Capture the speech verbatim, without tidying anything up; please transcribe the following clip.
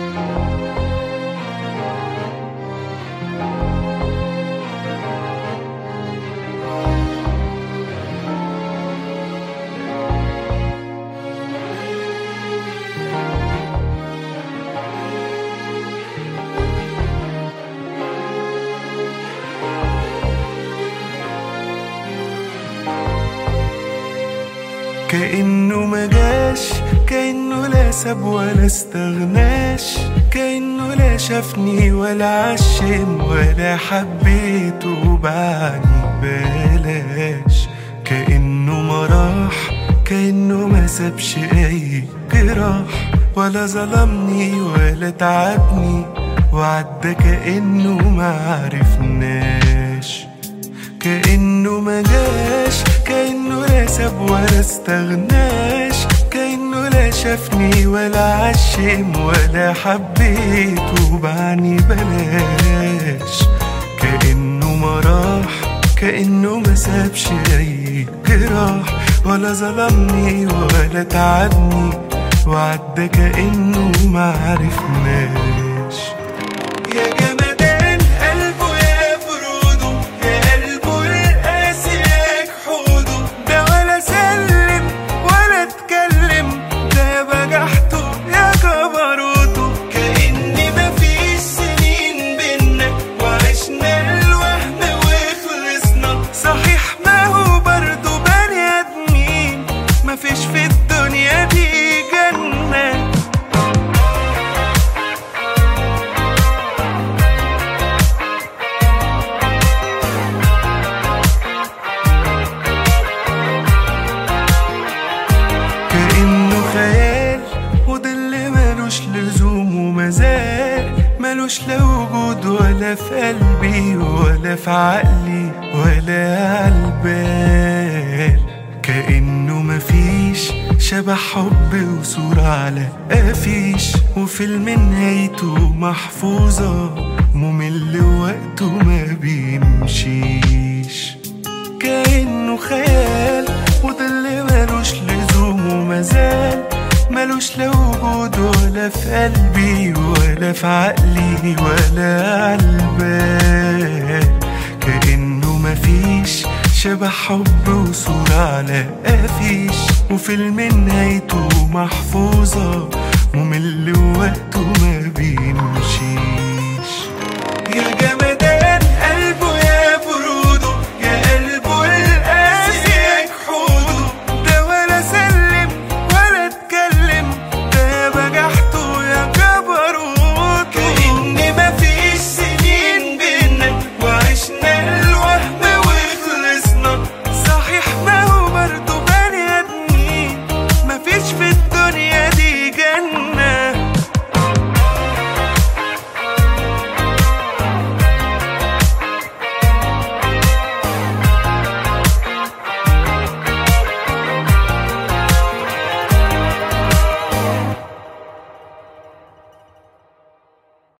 كأنه مجاش، كأنه لا ساب ولا استغناش، كأنه لا شافني ولا عشم ولا حبيته وبعني بلاش. كأنه ما راح، كأنه ما سابش أي جراح، ولا ظلمني ولا تعبني وعدى كأنه ما عرفناش. كأنه مجاش، كأنه لا ساب ولا استغناش، كأنه لا شافني ولا عشم ولا حبيته وبعني بلاش. كأنه ما راح، كأنه ما سابش أي جراح، ولا ظلمني ولا تعبني وعدى كأنه ما عرفناش. يا جمدان قلبه يا فروده، يا قلبه القاسي يا جحوده، ده ولا سلم ولا اتكلم، ده يا بجحته يا جبروته. كأني مفيش سنين بينا وعشنا الوهم وخلصنا، صحيح ما هو برضه بني آدمين، مفيش في الدنيا دي جنة. كأنه خيال وظل ملوش لزوم ومازال ملوش لا وجود ولا في قلبي ولا في عقلي ولا عالبال. كأنه مفيش شبه حب وصورة على قفيش، وفيلم نهايته محفوظة ممل وقته ما بيمشيش. كأنه خيال وظل ملوش لزوم ومازال ملوش لا وجود ولا في قلبي ولا في عقلي ولا عالبال. كأنه مفيش شبه حب وصورة على قفيش، وفيلم نهايته محفوظة ممل وقته ما بيمشيش.